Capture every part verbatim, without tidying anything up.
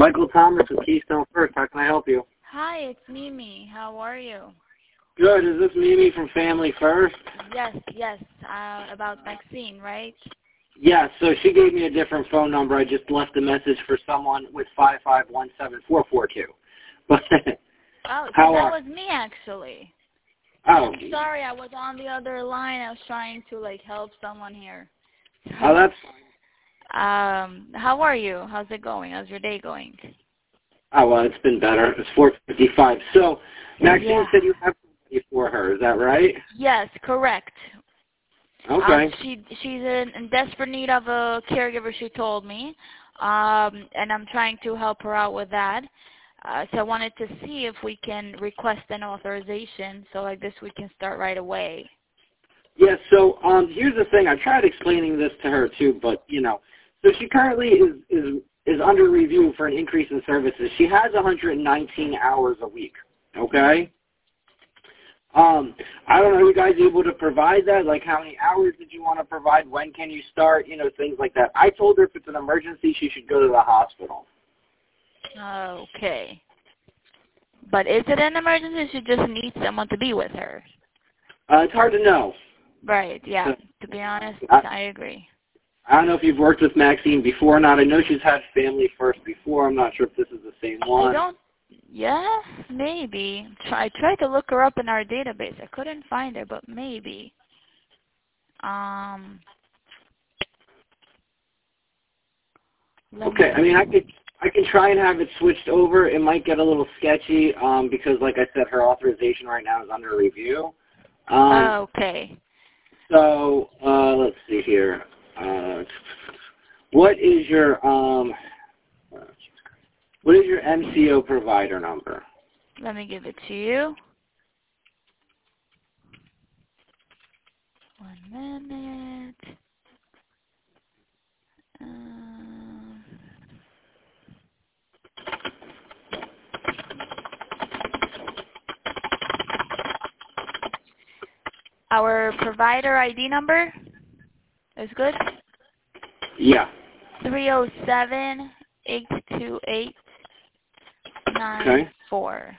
Michael Thomas with Keystone First. How can I help you? Hi, it's Mimi. How are you? Good. Is this Mimi from Family First? Yes, yes. Uh, about Maxine, right? Yes. So she gave me a different phone number. I just left a message for someone with five five one seven four four two. But Oh, so how that are? was me actually. Oh. I'm sorry, I was on the other line. I was trying to like help someone here. Oh, that's fine. Um, how are you? How's it going? How's your day going? Oh, well, it's been better. It's four fifty-five. So Maxine Yeah. said you have somebody for her. Is that right? Yes, correct. Okay. Um, she she's in, in desperate need of a caregiver. She told me, um, and I'm trying to help her out with that. Uh, so I wanted to see if we can request an authorization, so like this we can start right away. Yeah, so um, here's the thing. I tried explaining this to her too, but you know, so she currently is is is under review for an increase in services. She has one hundred nineteen hours a week. Okay. Um, I don't know. Are you guys able to provide that? Like, how many hours did you want to provide? When can you start? You know, things like that. I told her if it's an emergency, she should go to the hospital. Okay. But is it an emergency? She just needs someone to be with her. Uh, it's hard to know. Right, yeah. Uh, To be honest, I, I agree. I don't know if you've worked with Maxine before or not. I know she's had Family First before. I'm not sure if this is the same one. I don't, yeah, maybe. Try, I tried to look her up in our database. I couldn't find her, but maybe. Um, let Okay, me I mean, I see. could I can try and have it switched over. It might get a little sketchy um, because, like I said, her authorization right now is under review. Um, Okay. so uh, let's see here. Uh, what is your um, what is your M C O provider number? Let me give it to you. One minute. Um, our provider I D number is good. Yeah. Three zero seven eight two eight nine Okay. four.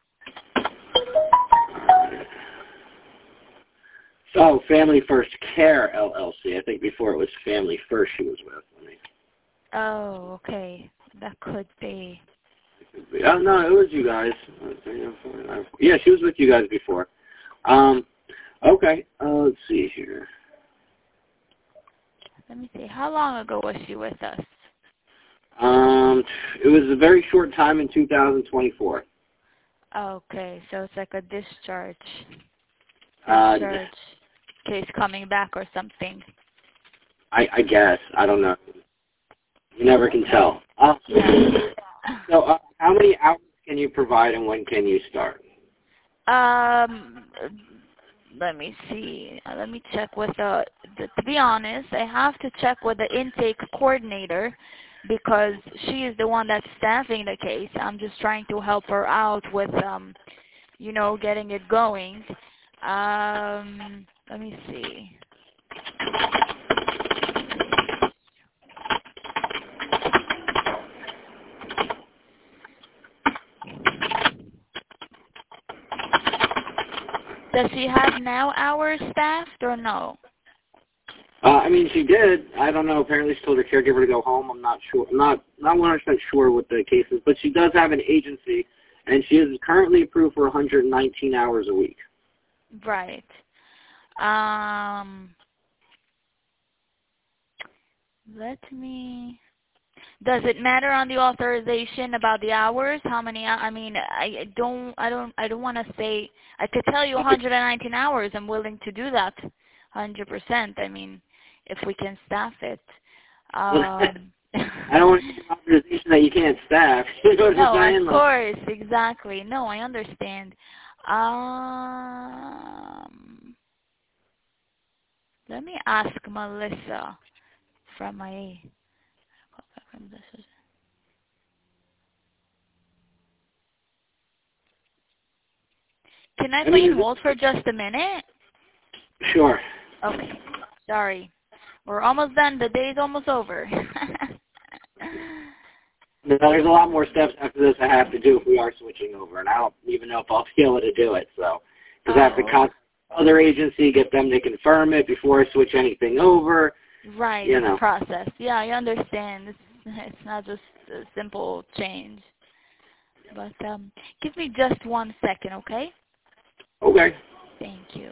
Oh, Family First Care L L C. I think before it was Family First she was with. Let me. Oh, okay. That could be. Oh no, it was you guys. Yeah, she was with you guys before. Um, okay. Uh, let's see here. Let me see. How long ago was she with us? Um, it was a very short time in two thousand twenty-four. Okay, so it's like a discharge. Uh, Discharge case coming back or something. I, I guess. I don't know. You never can Okay. tell. Uh, Yeah. so, uh, how many hours can you provide and when can you start? Um, let me see. Uh, Let me check with the, the. To be honest, I have to check with the intake coordinator because she is the one that's staffing the case. I'm just trying to help her out with, um, you know, getting it going. Um, let me see. Does she have now hours staffed or no? Uh, I mean, she did. I don't know. Apparently, she told her caregiver to go home. I'm not sure. I'm not not one hundred percent sure what the case is, but she does have an agency, and she is currently approved for one hundred nineteen hours a week. Right. Um, let me. Does it matter on the authorization about the hours? How many? hou- I mean, I don't. I don't. I don't want to say. I could tell you one hundred nineteen hours. I'm willing to do that, one hundred percent. I mean, if we can staff it. Um, I don't want to give an authorization that you can't staff. You know what no, I'm saying? of Like, course, exactly. No, I understand. Um, let me ask Melissa from my. Can I I put you mean, on is hold for just a minute? it, sure. Okay. Sorry. We're almost done. The day's almost over. No, there's a lot more steps after this I have to do if we are switching over, and I don't even know if I'll be able to do it. So, because oh. I have to contact the other agency, get them to confirm it before I switch anything over. Right, you it's know. a process. Yeah, I understand. It's, it's not just a simple change. But um, give me just one second, okay? Okay. Thank you.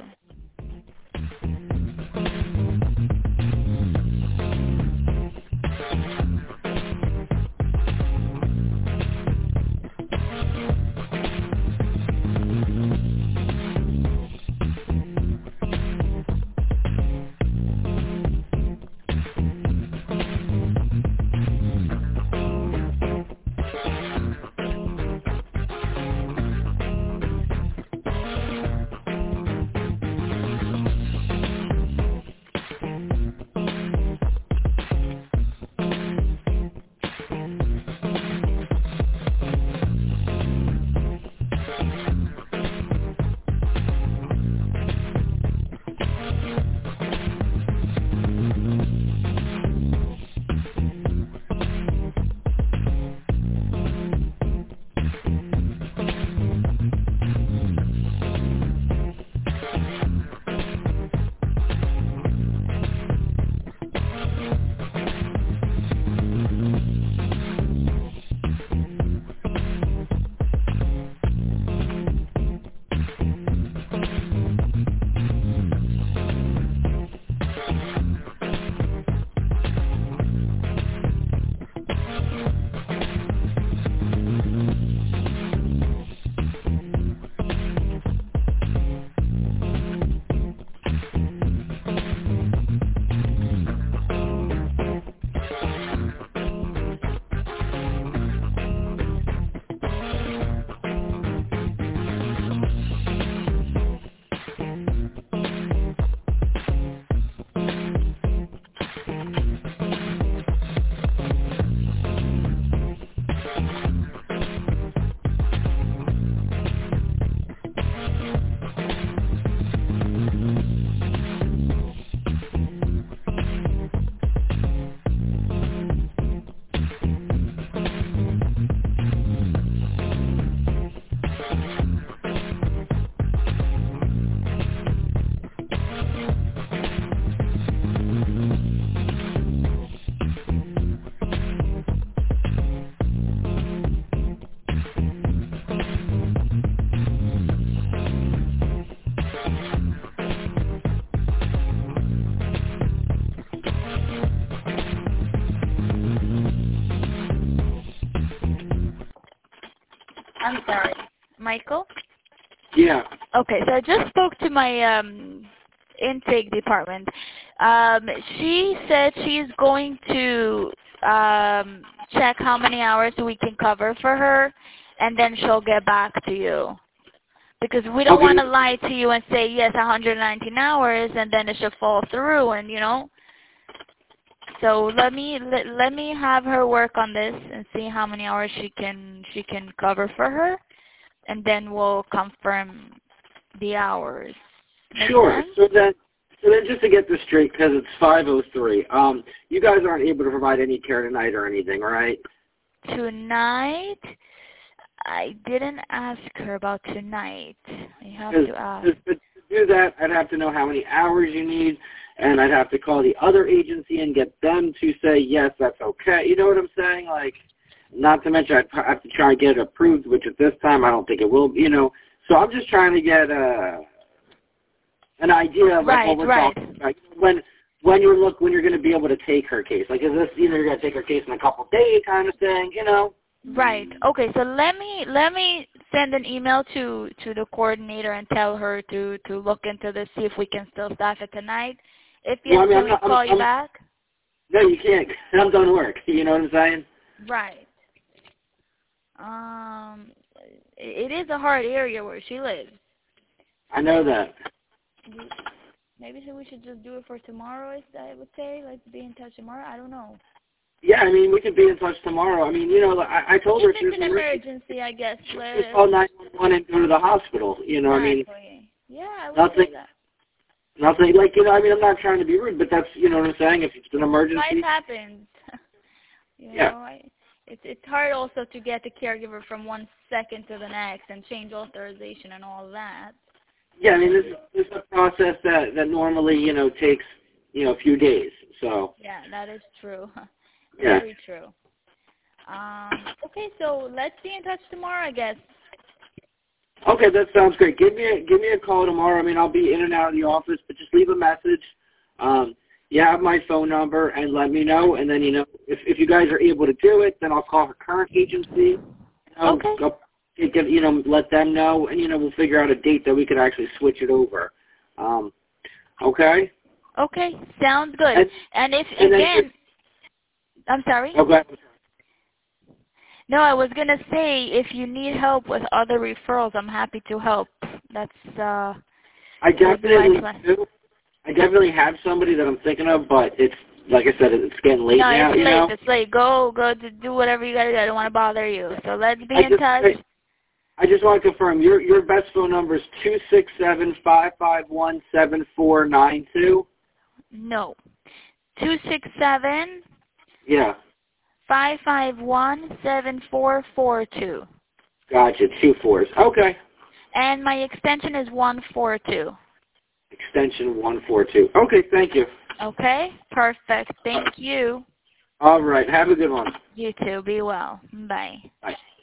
I'm sorry. Michael? Yeah. Okay, so I just spoke to my um, intake department. Um, she said she's going to um, check how many hours we can cover for her, and then she'll get back to you. Because we don't Okay. want to lie to you and say, yes, one hundred nineteen hours, and then it should fall through, and, you know. So let me let, let me have her work on this and see how many hours she can she can cover for her, and then we'll confirm the hours. Make Sure. sense? So then, so then, just to get this straight, because it's five oh three, um, you guys aren't able to provide any care tonight or anything, right? Tonight, I didn't ask her about tonight. I have to ask. To, to do that, I'd have to know how many hours you need, and I'd have to call the other agency and get them to say, yes, that's okay. You know what I'm saying? Like, not to mention I'd have to try and get it approved, which at this time I don't think it will be, you know. So I'm just trying to get a, an idea of like, Right, what we're right. talking about. When, when you're look, when you're going to be able to take her case. Like, is this, you know, you're going to take her case in a couple days kind of thing, you know? Right. Okay. So let me let me send an email to to the coordinator and tell her to to look into this, see if we can still staff it tonight. If yes, Well, I mean, can I'm we not, call I'm, you I'm, back? No, you can't. I'm done work. You know what I'm saying? Right. Um, it is a hard area where she lives. I know that. Maybe we should just do it for tomorrow. I would say, let's be in touch tomorrow. I don't know. Yeah, I mean, we could be in touch tomorrow. I mean, you know, I, I told her If she was it's an in emergency, I guess. Just call nine one one and go to the hospital. You know, Exactly. I mean, Yeah, I would nothing, say that. nothing like you know. I mean, I'm not trying to be rude, but that's you know what I'm saying. If it's an emergency, Life happens. you yeah. know, I, It's it's hard also to get the caregiver from one second to the next and change authorization and all that. Yeah, I mean, this is, this is a process that, that normally, you know, takes, you know, a few days, so. Yeah, that is true. Yeah. Very true. Um, okay, so let's be in touch tomorrow, I guess. Okay, that sounds great. Give me a, give me a call tomorrow. I mean, I'll be in and out of the office, but just leave a message. Um, you have my phone number, and let me know. And then, you know, if if you guys are able to do it, then I'll call her current agency. You know, Okay. Go, get, you know, let them know, and you know, we'll figure out a date that we could actually switch it over. Um, okay. Okay, sounds good. And, And if and again, then, I'm sorry. okay. No, I was gonna say if you need help with other referrals, I'm happy to help. That's uh. I definitely my do. I definitely have somebody that I'm thinking of, but it's like I said, it's getting late no, now. it's you late. know. It's late. Go, go to do whatever you gotta do. I don't want to bother you. So let's be I in just, touch. I, I just want to confirm your your best phone number is two six seven five five one seven four nine two. No, two six seven Yeah, five five one seven four four two. gotcha. Two fours. Okay. And my extension is one four two. Extension one four two. Okay. Thank you. Okay, perfect. Thank you. All right. Have a good one. You too. Be well. Bye. Bye.